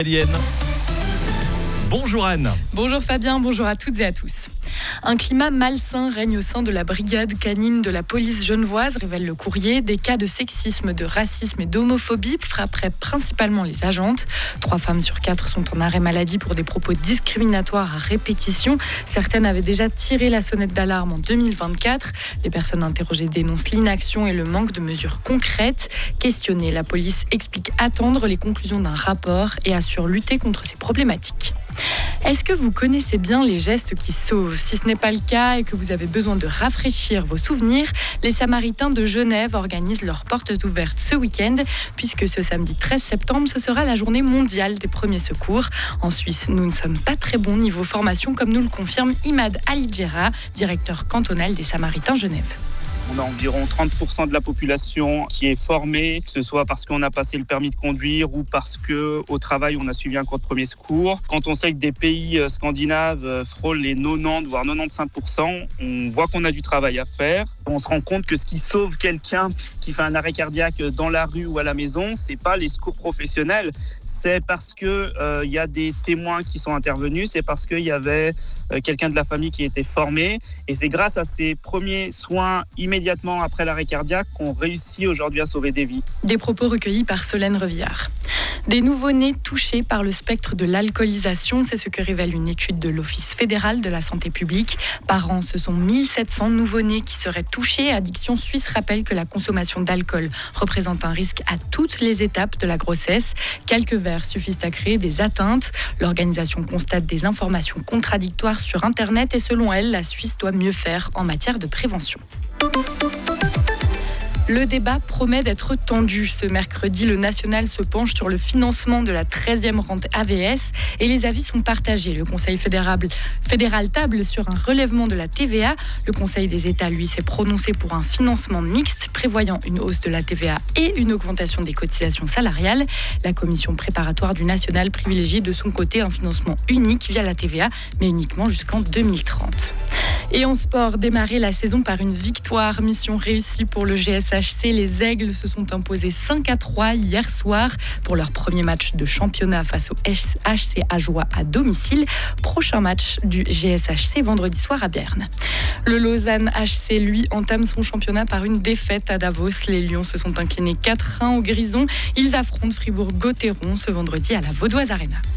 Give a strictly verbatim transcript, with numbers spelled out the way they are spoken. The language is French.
Eliane. Bonjour Anne. Bonjour Fabien, bonjour à toutes et à tous. Un climat malsain règne au sein de la brigade canine de la police genevoise, révèle Le Courrier. Des cas de sexisme, de racisme et d'homophobie frapperaient principalement les agentes. Trois femmes sur quatre sont en arrêt maladie pour des propos discriminatoires à répétition. Certaines avaient déjà tiré la sonnette d'alarme en deux mille vingt-quatre. Les personnes interrogées dénoncent l'inaction et le manque de mesures concrètes. Questionnée, la police explique attendre les conclusions d'un rapport et assure lutter contre ces problématiques. Est-ce que vous connaissez bien les gestes qui sauvent ? Si ce n'est pas le cas et que vous avez besoin de rafraîchir vos souvenirs, les Samaritains de Genève organisent leurs portes ouvertes ce week-end, puisque ce samedi treize septembre, ce sera la journée mondiale des premiers secours. En Suisse, nous ne sommes pas très bons niveau formation, comme nous le confirme Imad Alidjera, directeur cantonal des Samaritains Genève. On a environ trente pour cent de la population qui est formée, que ce soit parce qu'on a passé le permis de conduire ou parce qu'au travail, on a suivi un cours de premier secours. Quand on sait que des pays scandinaves frôlent les quatre-vingt-dix, voire quatre-vingt-quinze pour cent, on voit qu'on a du travail à faire. On se rend compte que ce qui sauve quelqu'un qui fait un arrêt cardiaque dans la rue ou à la maison, c'est pas les secours professionnels, c'est parce qu'il euh, y a des témoins qui sont intervenus, c'est parce qu'il y avait euh, quelqu'un de la famille qui était formé. Et c'est grâce à ces premiers soins immédiats immédiatement après l'arrêt cardiaque qu'on réussit aujourd'hui à sauver des vies. Des propos recueillis par Solène Revillard. Des nouveau-nés touchés par le spectre de l'alcoolisation, c'est ce que révèle une étude de l'Office fédéral de la santé publique. Par an, ce sont mille sept cents nouveau-nés qui seraient touchés. Addiction Suisse rappelle que la consommation d'alcool représente un risque à toutes les étapes de la grossesse. Quelques verres suffisent à créer des atteintes. L'organisation constate des informations contradictoires sur Internet et selon elle, la Suisse doit mieux faire en matière de prévention. Le débat promet d'être tendu. Ce mercredi, le national se penche sur le financement de la treizième rente A V S et les avis sont partagés. Le Conseil fédéral, fédéral table sur un relèvement de la T V A. Le Conseil des États, lui, s'est prononcé pour un financement mixte prévoyant une hausse de la T V A et une augmentation des cotisations salariales. La commission préparatoire du national privilégie de son côté un financement unique via la T V A, mais uniquement jusqu'en deux mille trente. Et en sport, démarrer la saison par une victoire. Mission réussie pour le G S H C. Les Aigles se sont imposés cinq à trois hier soir pour leur premier match de championnat face au H C Ajoie à domicile. Prochain match du G S H C vendredi soir à Berne. Le Lausanne H C, lui, entame son championnat par une défaite à Davos. Les Lions se sont inclinés quatre à un au Grison. Ils affrontent Fribourg-Gotteron ce vendredi à la Vaudoise Arena.